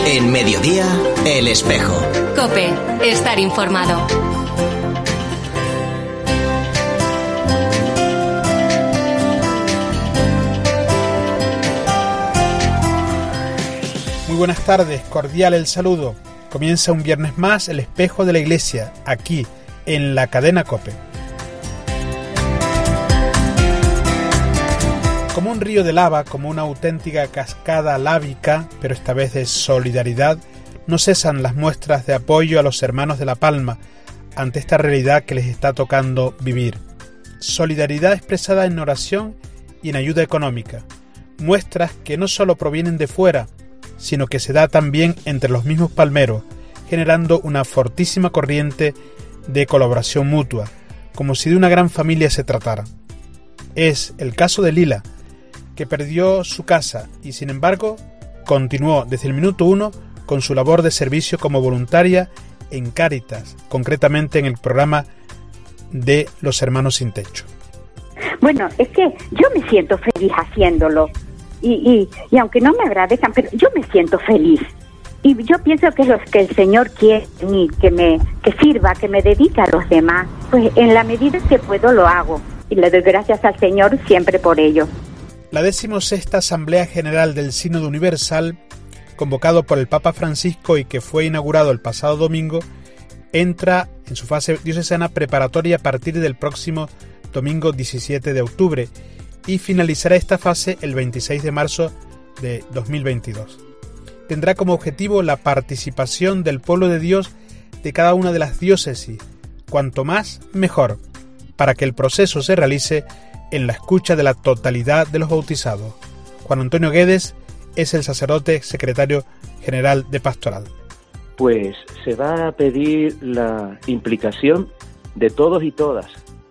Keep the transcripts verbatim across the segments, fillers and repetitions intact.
En Mediodía, El Espejo. COPE, estar informado. Muy buenas tardes, cordial el saludo. Comienza un viernes más El Espejo de la Iglesia, aquí, en la cadena COPE. Como un río de lava, como una auténtica cascada lábica, pero esta vez de solidaridad, no cesan las muestras de apoyo a los hermanos de La Palma ante esta realidad que les está tocando vivir. Solidaridad expresada en oración y en ayuda económica. Muestras que no solo provienen de fuera, sino que se da también entre los mismos palmeros, generando una fortísima corriente de colaboración mutua, como si de una gran familia se tratara. Es el caso de Lila, que perdió su casa y sin embargo continuó desde el minuto uno con su labor de servicio como voluntaria en Cáritas, concretamente en el programa de los Hermanos Sin Techo. Bueno, es que yo me siento feliz haciéndolo y, y, y aunque no me agradezcan, pero yo me siento feliz y yo pienso que es lo que el Señor quiere en mí, que me que sirva, que me dedique a los demás, pues en la medida que puedo lo hago y le doy gracias al Señor siempre por ello. La decimosexta Asamblea General del Sínodo Universal, convocado por el Papa Francisco y que fue inaugurado el pasado domingo, entra en su fase diocesana preparatoria a partir del próximo domingo diecisiete de octubre y finalizará esta fase el veintiséis de marzo de dos mil veintidós. Tendrá como objetivo la participación del pueblo de Dios de cada una de las diócesis, cuanto más mejor, para que el proceso se realice en la escucha de la totalidad de los bautizados. Juan Antonio Guedes es el sacerdote secretario general de Pastoral. Pues se va a pedir la implicación de todos y todas,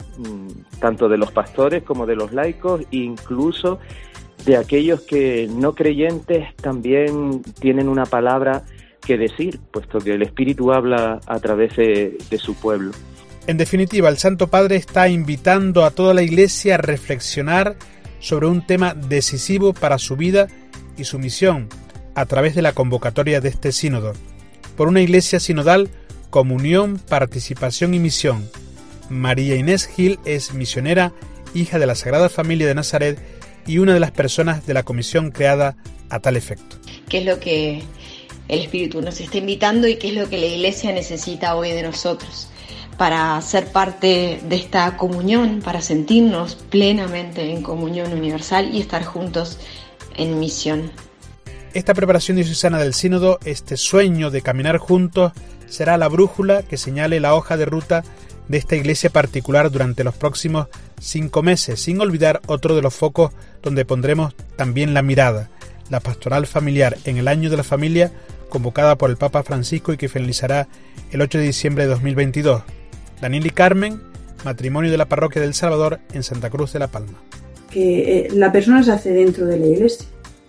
tanto de los pastores como de los laicos, incluso de aquellos que no creyentes también tienen una palabra que decir, puesto que el Espíritu habla a través de, de su pueblo. En definitiva, el Santo Padre está invitando a toda la Iglesia a reflexionar sobre un tema decisivo para su vida y su misión a través de la convocatoria de este sínodo. Por una Iglesia sinodal, comunión, participación y misión. María Inés Gil es misionera, hija de la Sagrada Familia de Nazaret y una de las personas de la comisión creada a tal efecto. ¿Qué es lo que el Espíritu nos está invitando y qué es lo que la Iglesia necesita hoy de nosotros para ser parte de esta comunión, para sentirnos plenamente en comunión universal y estar juntos en misión? Esta preparación diocesana del sínodo, este sueño de caminar juntos, será la brújula que señale la hoja de ruta de esta iglesia particular durante los próximos cinco meses, sin olvidar otro de los focos donde pondremos también la mirada, la pastoral familiar en el año de la familia, convocada por el Papa Francisco y que finalizará el ocho de diciembre de dos mil veintidós. Daniel y Carmen, matrimonio de la parroquia del Salvador en Santa Cruz de La Palma. Que eh, la persona se hace dentro de la iglesia,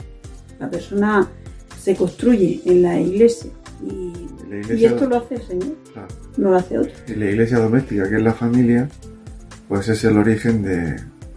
la persona se construye en la iglesia y, la iglesia, y esto lo hace el Señor, claro. No lo hace otro. Y la iglesia doméstica, que es la familia, pues es el origen de,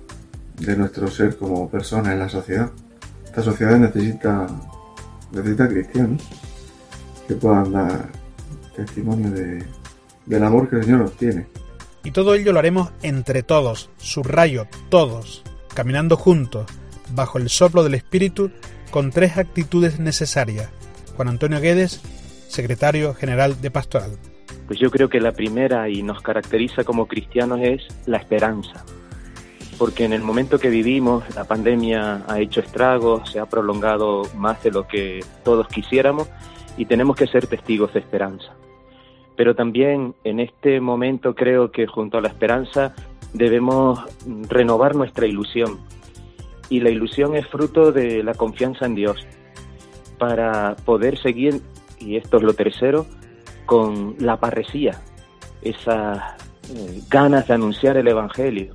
de nuestro ser como persona en la sociedad. Esta sociedad necesita, necesita cristianos que puedan dar testimonio de del amor que el Señor nos tiene. Y todo ello lo haremos entre todos, subrayo, todos, caminando juntos, bajo el soplo del Espíritu, con tres actitudes necesarias. Juan Antonio Guedes, secretario general de Pastoral. Pues yo creo que la primera y nos caracteriza como cristianos es la esperanza, porque en el momento que vivimos la pandemia ha hecho estragos, se ha prolongado más de lo que todos quisiéramos y tenemos que ser testigos de esperanza. Pero también en este momento creo que junto a la esperanza debemos renovar nuestra ilusión. Y la ilusión es fruto de la confianza en Dios para poder seguir, y esto es lo tercero, con la parresía, esas eh, ganas de anunciar el Evangelio.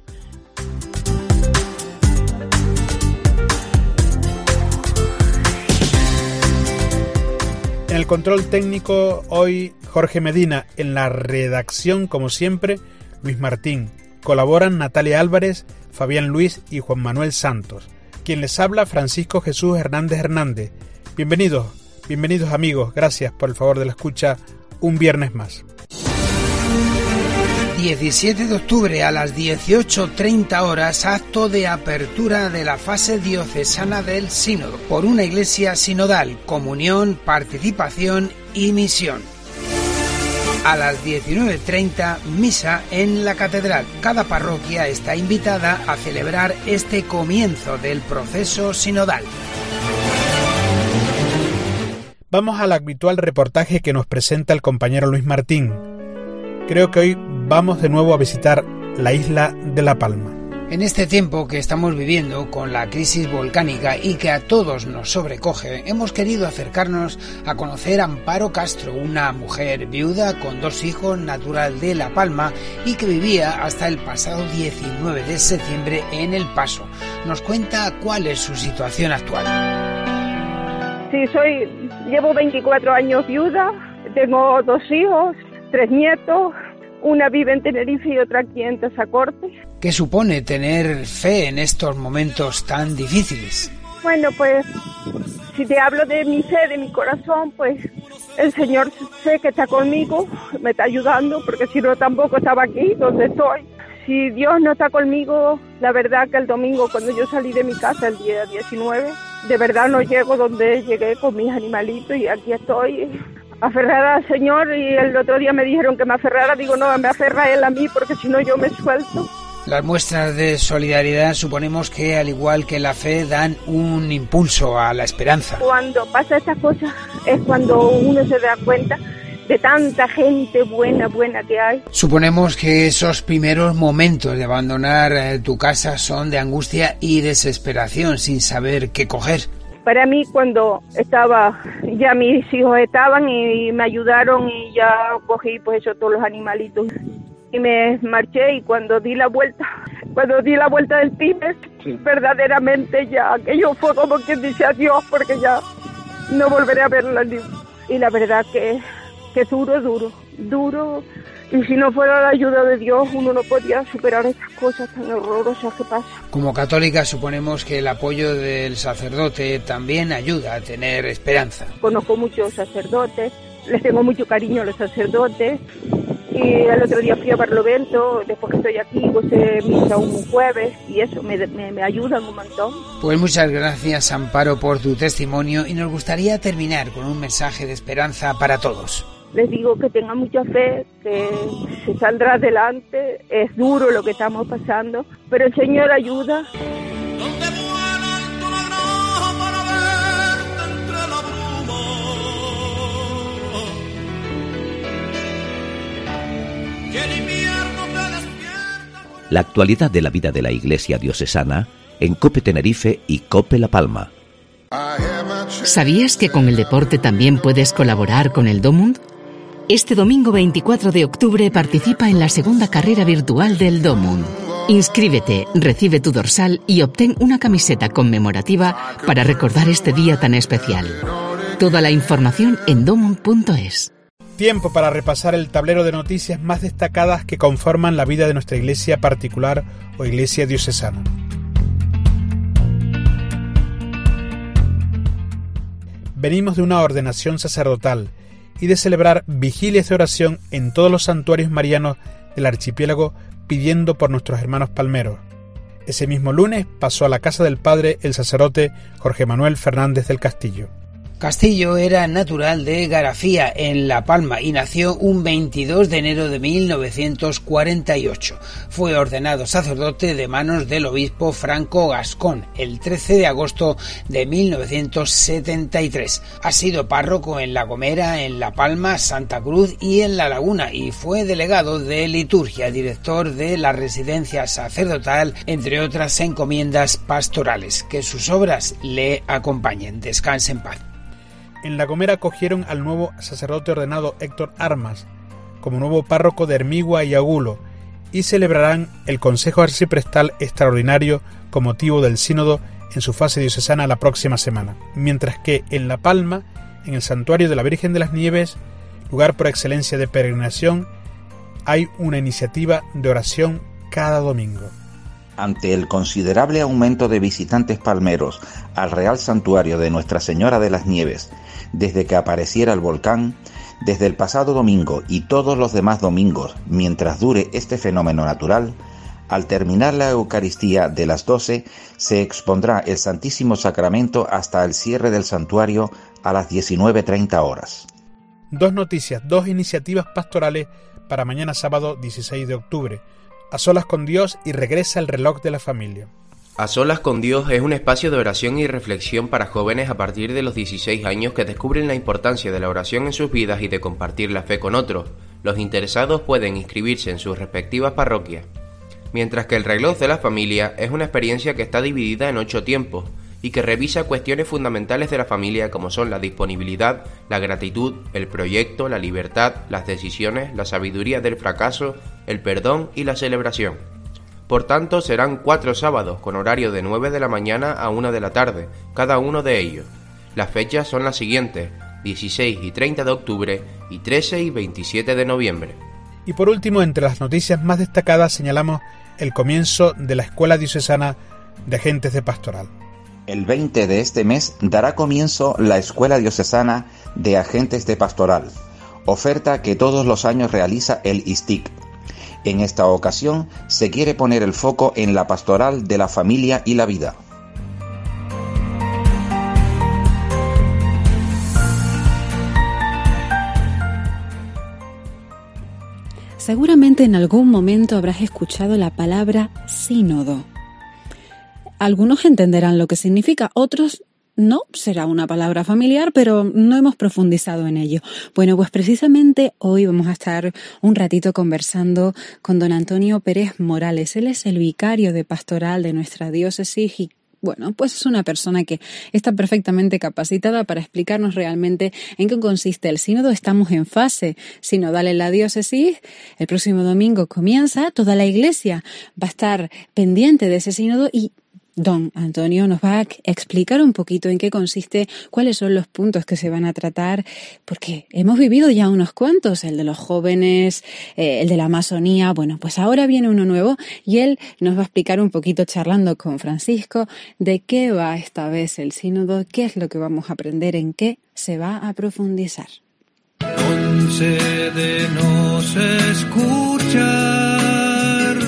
En el control técnico hoy Jorge Medina, en la redacción como siempre Luis Martín. Colaboran Natalia Álvarez, Fabián Luis y Juan Manuel Santos. Quien les habla, Francisco Jesús Hernández Hernández. Bienvenidos Bienvenidos amigos, gracias por el favor de la escucha un viernes más. diecisiete de octubre a las dieciocho treinta horas, acto de apertura de la fase diocesana del sínodo por una iglesia sinodal, comunión, participación y misión. A las diecinueve treinta, misa en la catedral. Cada parroquia está invitada a celebrar este comienzo del proceso sinodal. Vamos al habitual reportaje que nos presenta el compañero Luis Martín. Creo que hoy vamos de nuevo a visitar la isla de La Palma. En este tiempo que estamos viviendo con la crisis volcánica y que a todos nos sobrecoge, hemos querido acercarnos a conocer a Amparo Castro, una mujer viuda con dos hijos, natural de La Palma y que vivía hasta el pasado diecinueve de septiembre en El Paso. Nos cuenta cuál es su situación actual. Sí, soy, llevo veinticuatro años viuda, tengo dos hijos, tres nietos. Una vive en Tenerife y otra aquí en Tazacorte. ¿Qué supone tener fe en estos momentos tan difíciles? Bueno, pues, si te hablo de mi fe, de mi corazón, pues, el Señor sé que está conmigo, me está ayudando, porque si no tampoco estaba aquí, donde estoy. Si Dios no está conmigo, la verdad que el domingo, cuando yo salí de mi casa, el día diecinueve, de verdad no llego donde llegué con mis animalitos y aquí estoy aferrada al Señor, y el otro día me dijeron que me aferrara, digo no, me aferra Él a mí porque si no yo me suelto. Las muestras de solidaridad suponemos que al igual que la fe dan un impulso a la esperanza. Cuando pasa estas cosas es cuando uno se da cuenta de tanta gente buena, buena que hay. Suponemos que esos primeros momentos de abandonar eh, tu casa son de angustia y desesperación sin saber qué coger. Para mí cuando estaba, ya mis hijos estaban y me ayudaron y ya cogí pues eso, todos los animalitos y me marché, y cuando di la vuelta, cuando di la vuelta del Tíbet, sí, verdaderamente ya aquello fue como quien dice adiós, porque ya no volveré a verla. Y la verdad que, que duro, duro, duro. Y si no fuera la ayuda de Dios, uno no podía superar estas cosas tan horrorosas que pasan. Como católica suponemos que el apoyo del sacerdote también ayuda a tener esperanza. Conozco muchos sacerdotes, les tengo mucho cariño a los sacerdotes. Y el otro día fui a Barlovento, después que estoy aquí, gocé misa un jueves y eso, me, me, me ayudan un montón. Pues muchas gracias, Amparo, por tu testimonio, y nos gustaría terminar con un mensaje de esperanza para todos. Les digo que tengan mucha fe, que se saldrá adelante, es duro lo que estamos pasando, pero el Señor ayuda. La actualidad de la vida de la Iglesia diocesana en COPE Tenerife y COPE La Palma. ¿Sabías que con el deporte también puedes colaborar con el Domund? Este domingo veinticuatro de octubre participa en la segunda carrera virtual del Domund. Inscríbete, recibe tu dorsal y obtén una camiseta conmemorativa para recordar este día tan especial. Toda la información en domund punto es. Tiempo para repasar el tablero de noticias más destacadas que conforman la vida de nuestra iglesia particular o iglesia diocesana. Venimos de una ordenación sacerdotal y de celebrar vigilias de oración en todos los santuarios marianos del archipiélago pidiendo por nuestros hermanos palmeros. Ese mismo lunes pasó a la casa del Padre el sacerdote Jorge Manuel Fernández del Castillo. Castillo era natural de Garafía, en La Palma, y nació un veintidós de enero de mil novecientos cuarenta y ocho. Fue ordenado sacerdote de manos del obispo Franco Gascón el trece de agosto de mil novecientos setenta y tres. Ha sido párroco en La Gomera, en La Palma, Santa Cruz y en La Laguna, y fue delegado de liturgia, director de la residencia sacerdotal, entre otras encomiendas pastorales. Que sus obras le acompañen. Descanse en paz. En La Gomera acogieron al nuevo sacerdote ordenado Héctor Armas como nuevo párroco de Hermigua y Agulo, y celebrarán el Consejo Arciprestal Extraordinario con motivo del Sínodo en su fase diocesana la próxima semana. Mientras que en La Palma, en el Santuario de la Virgen de las Nieves, lugar por excelencia de peregrinación, hay una iniciativa de oración cada domingo. Ante el considerable aumento de visitantes palmeros al Real Santuario de Nuestra Señora de las Nieves desde que apareciera el volcán, desde el pasado domingo y todos los demás domingos, mientras dure este fenómeno natural, al terminar la Eucaristía de las doce, se expondrá el Santísimo Sacramento hasta el cierre del santuario a las diecinueve treinta horas. Dos noticias, dos iniciativas pastorales para mañana sábado dieciséis de octubre. A solas con Dios y regresa el reloj de la familia. A solas con Dios es un espacio de oración y reflexión para jóvenes a partir de los dieciséis años que descubren la importancia de la oración en sus vidas y de compartir la fe con otros. Los interesados pueden inscribirse en sus respectivas parroquias. Mientras que el reloj de la familia es una experiencia que está dividida en ocho tiempos y que revisa cuestiones fundamentales de la familia como son la disponibilidad, la gratitud, el proyecto, la libertad, las decisiones, la sabiduría del fracaso, el perdón y la celebración. Por tanto, serán cuatro sábados con horario de nueve de la mañana a una de la tarde, cada uno de ellos. Las fechas son las siguientes: dieciséis y treinta de octubre y trece y veintisiete de noviembre. Y por último, entre las noticias más destacadas señalamos el comienzo de la Escuela Diocesana de Agentes de Pastoral. El veinte de este mes dará comienzo la Escuela Diocesana de Agentes de Pastoral, oferta que todos los años realiza el I S T I C. En esta ocasión se quiere poner el foco en la pastoral de la familia y la vida. Seguramente en algún momento habrás escuchado la palabra sínodo. Algunos entenderán lo que significa, otros no, será una palabra familiar, pero no hemos profundizado en ello. Bueno, pues precisamente hoy vamos a estar un ratito conversando con don Antonio Pérez Morales. Él es el vicario de pastoral de nuestra diócesis y bueno, pues es una persona que está perfectamente capacitada para explicarnos realmente en qué consiste el sínodo. Estamos en fase sinodal en la diócesis. El próximo domingo comienza, toda la iglesia va a estar pendiente de ese sínodo y don Antonio nos va a explicar un poquito en qué consiste, cuáles son los puntos que se van a tratar, porque hemos vivido ya unos cuantos, el de los jóvenes, eh, el de la Amazonía. Bueno, pues ahora viene uno nuevo y él nos va a explicar un poquito, charlando con Francisco, de qué va esta vez el sínodo, qué es lo que vamos a aprender, en qué se va a profundizar. Concédenos escuchar,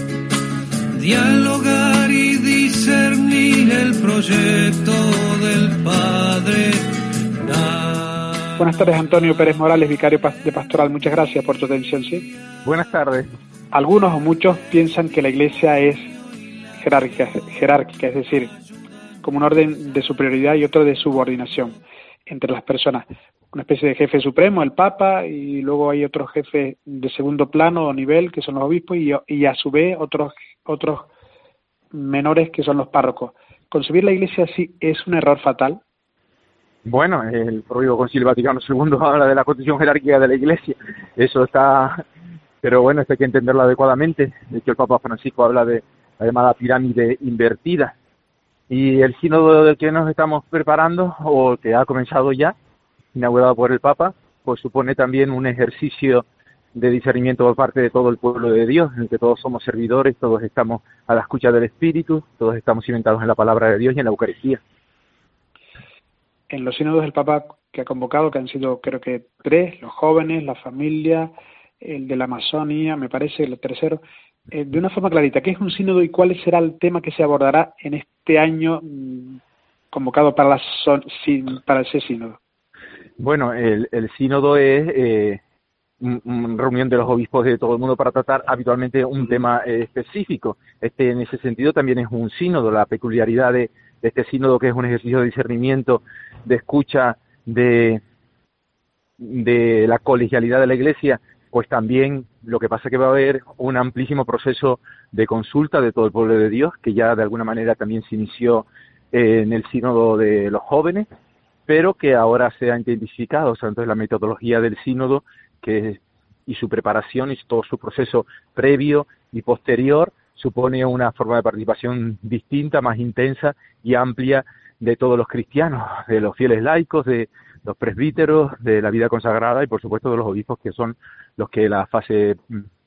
dialogar y discernir el proyecto del Padre. Buenas tardes, Antonio Pérez Morales, vicario de pastoral. Muchas gracias por tu atención, ¿sí? Buenas tardes. Algunos o muchos piensan que la Iglesia es jerárquica, jerárquica, es decir, como un orden de superioridad y otro de subordinación entre las personas. Una especie de jefe supremo, el Papa, y luego hay otros jefes de segundo plano o nivel, que son los obispos, y, y a su vez otros otros menores, que son los párrocos. ¿Concebir la Iglesia así es un error fatal? Bueno, el propio Concilio Vaticano segundo habla de la constitución jerárquica de la Iglesia. Eso está... Pero bueno, esto hay que entenderlo adecuadamente. De hecho, el Papa Francisco habla de la llamada pirámide invertida. Y el sínodo del que nos estamos preparando, o que ha comenzado ya, inaugurado por el Papa, pues supone también un ejercicio de discernimiento por parte de todo el pueblo de Dios, en el que todos somos servidores, todos estamos a la escucha del Espíritu, todos estamos cimentados en la palabra de Dios y en la Eucaristía. En los sínodos del Papa que ha convocado, que han sido creo que tres, los jóvenes, la familia, el de la Amazonía, me parece, el tercero, eh, de una forma clarita, ¿qué es un sínodo y cuál será el tema que se abordará en este año mmm, convocado para, la son, sin, para ese sínodo? Bueno, el, el sínodo es eh, una reunión de los obispos de todo el mundo para tratar habitualmente un tema eh, específico. Este, en ese sentido, también es un sínodo. La peculiaridad de, de este sínodo, que es un ejercicio de discernimiento, de escucha, de, de la colegialidad de la Iglesia, pues también lo que pasa es que va a haber un amplísimo proceso de consulta de todo el pueblo de Dios, que ya de alguna manera también se inició eh, en el sínodo de los jóvenes, pero que ahora se ha intensificado. O sea, entonces la metodología del sínodo que y su preparación y todo su proceso previo y posterior supone una forma de participación distinta, más intensa y amplia de todos los cristianos, de los fieles laicos, de los presbíteros, de la vida consagrada y por supuesto de los obispos, que son los que la fase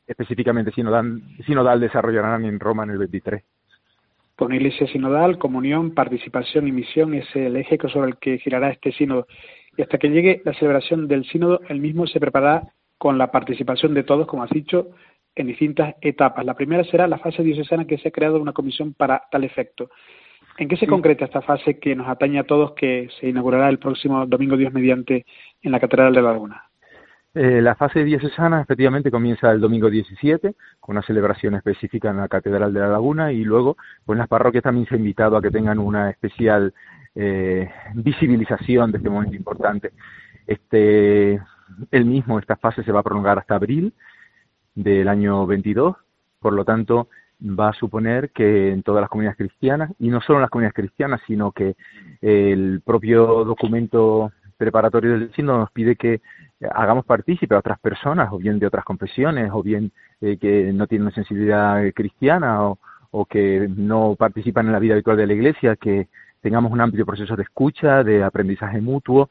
específicamente sinodal, sinodal desarrollarán en Roma en el veintitrés. Con iglesia sinodal, comunión, participación y misión es el eje sobre el que girará este sínodo. Y hasta que llegue la celebración del sínodo, el mismo se preparará con la participación de todos, como has dicho, en distintas etapas. La primera será la fase diocesana, que se ha creado una comisión para tal efecto. ¿En qué se concreta esta fase que nos atañe a todos, que se inaugurará el próximo domingo Dios mediante en la Catedral de La Laguna? Eh, la fase diocesana efectivamente comienza el domingo diecisiete con una celebración específica en la Catedral de La Laguna, y luego pues las parroquias también se han invitado a que tengan una especial eh, visibilización de este momento importante. Este, el mismo, esta fase se va a prolongar hasta abril del año veintidós, por lo tanto va a suponer que en todas las comunidades cristianas, y no solo en las comunidades cristianas, sino que el propio documento preparatorio del sínodo nos pide que hagamos partícipe a otras personas, o bien de otras confesiones, o bien eh, que no tienen una sensibilidad cristiana, o, o que no participan en la vida habitual de la Iglesia, que tengamos un amplio proceso de escucha, de aprendizaje mutuo,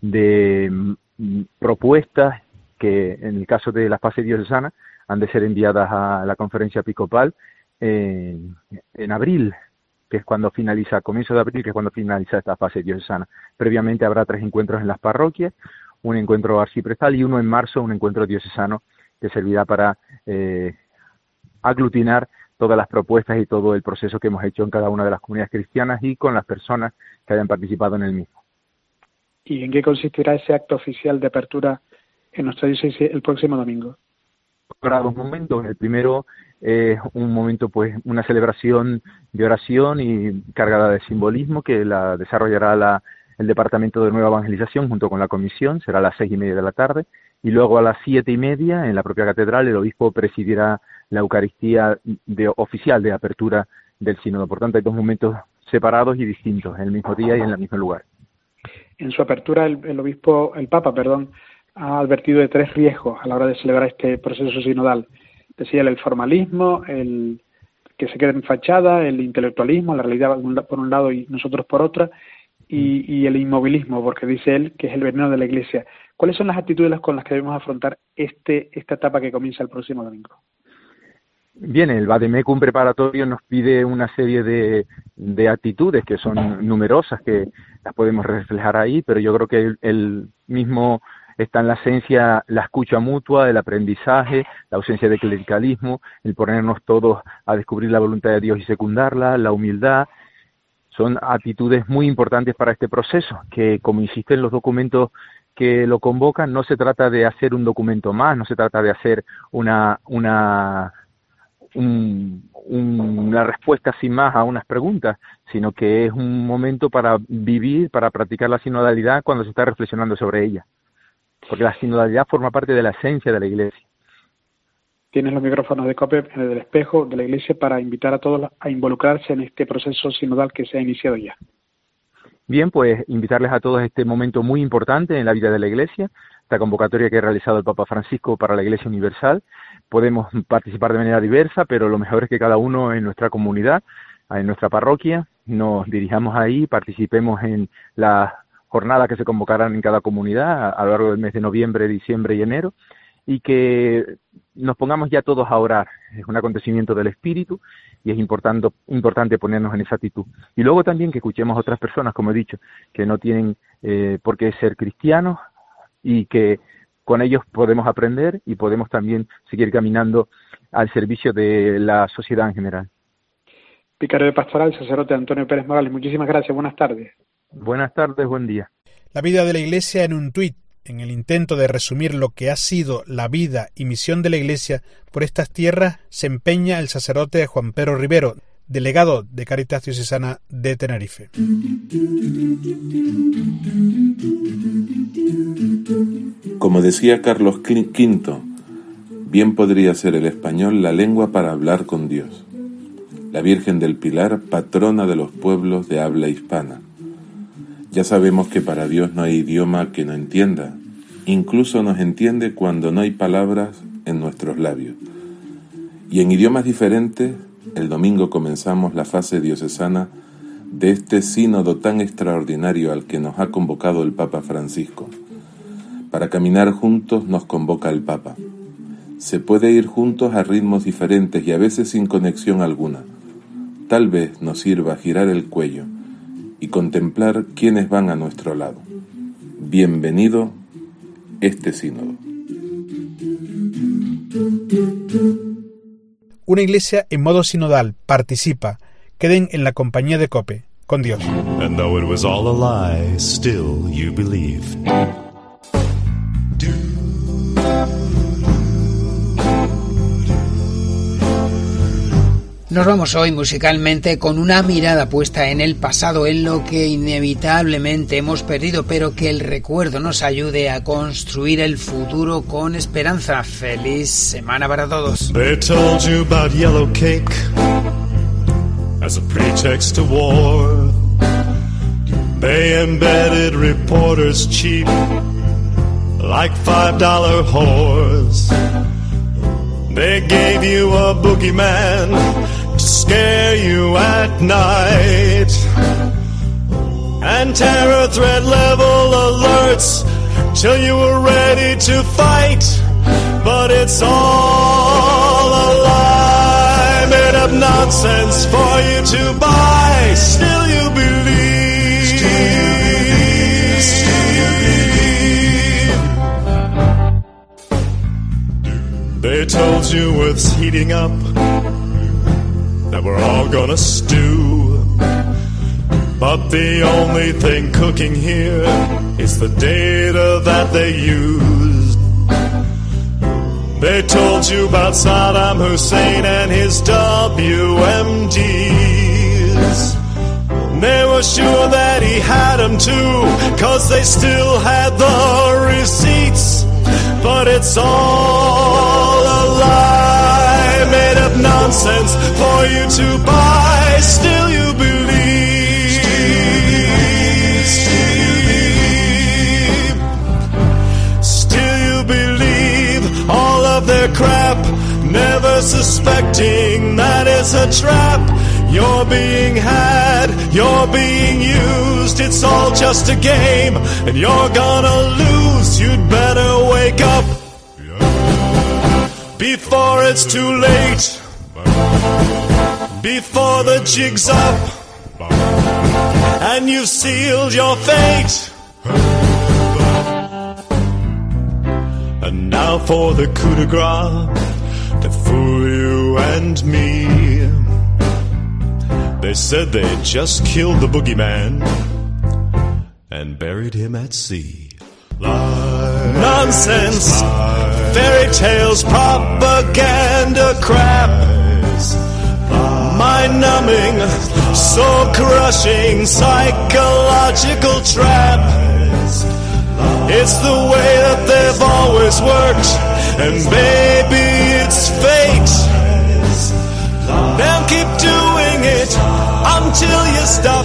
de mm, propuestas que en el caso de la fase diocesana han de ser enviadas a la conferencia episcopal eh, en abril, que es cuando finaliza, comienzo de abril, que es cuando finaliza esta fase diocesana. Previamente habrá tres encuentros en las parroquias, un encuentro arciprestal y uno en marzo, un encuentro diocesano, que servirá para eh, aglutinar todas las propuestas y todo el proceso que hemos hecho en cada una de las comunidades cristianas y con las personas que hayan participado en el mismo. ¿Y en qué consistirá ese acto oficial de apertura en nuestra diócesis el próximo domingo? Habrá dos momentos. El primero es eh, un momento, pues, una celebración de oración y cargada de simbolismo que la desarrollará la, el Departamento de Nueva Evangelización junto con la Comisión. Será a las seis y media de la tarde, y luego a las siete y media en la propia catedral el obispo presidirá la Eucaristía de, oficial de apertura del sínodo. Por tanto, hay dos momentos separados y distintos en el mismo día y en el mismo lugar. En su apertura el, el obispo, el Papa, perdón, ha advertido de tres riesgos a la hora de celebrar este proceso sinodal. Decía el formalismo, el que se quede en fachada, el intelectualismo, la realidad por un lado y nosotros por otra, y, y el inmovilismo, porque dice él que es el veneno de la Iglesia. ¿Cuáles son las actitudes con las que debemos afrontar este esta etapa que comienza el próximo domingo? Bien, el Vademecum preparatorio nos pide una serie de, de actitudes que son numerosas, que las podemos reflejar ahí, pero yo creo que el, el mismo está en la esencia, la escucha mutua, el aprendizaje, la ausencia de clericalismo, el ponernos todos a descubrir la voluntad de Dios y secundarla, la humildad. Son actitudes muy importantes para este proceso, que, como insisten los documentos que lo convocan, no se trata de hacer un documento más, no se trata de hacer una una un, un, una respuesta sin más a unas preguntas, sino que es un momento para vivir, para practicar la sinodalidad cuando se está reflexionando sobre ella. Porque la sinodalidad forma parte de la esencia de la Iglesia. Tienes los micrófonos de COPE en el espejo de la Iglesia para invitar a todos a involucrarse en este proceso sinodal que se ha iniciado ya. Bien, pues invitarles a todos a este momento muy importante en la vida de la Iglesia, esta convocatoria que ha realizado el Papa Francisco para la Iglesia Universal. Podemos participar de manera diversa, pero lo mejor es que cada uno en nuestra comunidad, en nuestra parroquia, nos dirijamos ahí, participemos en las jornadas que se convocarán en cada comunidad a lo largo del mes de noviembre, diciembre y enero, y que nos pongamos ya todos a orar. Es un acontecimiento del Espíritu y es importante, importante ponernos en esa actitud. Y luego también que escuchemos a otras personas, como he dicho, que no tienen eh, por qué ser cristianos y que con ellos podemos aprender y podemos también seguir caminando al servicio de la sociedad en general. Vicario de Pastoral, sacerdote Antonio Pérez Morales, muchísimas gracias, buenas tardes. Buenas tardes, buen día. La vida de la Iglesia en un tuit, en el intento de resumir lo que ha sido la vida y misión de la Iglesia por estas tierras, se empeña el sacerdote Juan Pedro Rivero, delegado de Cáritas Diocesana de Tenerife. Como decía Carlos quinto, bien podría ser el español la lengua para hablar con Dios. La Virgen del Pilar, patrona de los pueblos de habla hispana. Ya sabemos que para Dios no hay idioma que no entienda. Incluso nos entiende cuando no hay palabras en nuestros labios. Y en idiomas diferentes, el domingo comenzamos la fase diocesana de este sínodo tan extraordinario al que nos ha convocado el Papa Francisco. Para caminar juntos nos convoca el Papa. Se puede ir juntos a ritmos diferentes y a veces sin conexión alguna. Tal vez nos sirva girar el cuello y contemplar quiénes van a nuestro lado. Bienvenido este sínodo. Una iglesia en modo sinodal participa. Queden en la compañía de COPE. Con Dios. And though it was all a lie, still you believed. Nos vamos hoy musicalmente con una mirada puesta en el pasado, en lo que inevitablemente hemos perdido, pero que el recuerdo nos ayude a construir el futuro con esperanza. Feliz semana para todos. They told you about yellow cake as a pretext to war. They embedded reporters cheap like five dollar whores. They gave you a boogeyman to scare you at night, and terror threat level alerts till you were ready to fight. But it's all a lie, made up nonsense for you to buy. Still you believe, still you believe, still you believe. They told you it's heating up, that we're all gonna stew, but the only thing cooking here is the data that they used. They told you about Saddam Hussein and his W M Ds. They were sure that he had them too, cause they still had the receipts. But it's all a lie, made up nonsense for you to buy. Still you believe, still you believe, still you believe all of their crap, never suspecting that it's a trap. You're being had, you're being used, it's all just a game, and you're gonna lose. You'd better wake up before it's too late, before the jig's up and you've sealed your fate. And now for the coup de grace to fool you and me. They said they just killed the boogeyman and buried him at sea. Lies, nonsense, lies, fairy tales, propaganda crap, lies, mind-numbing, soul-crushing, psychological trap. Lies, it's the way that they've always worked, and baby, it's fate. They'll keep doing it until you stop.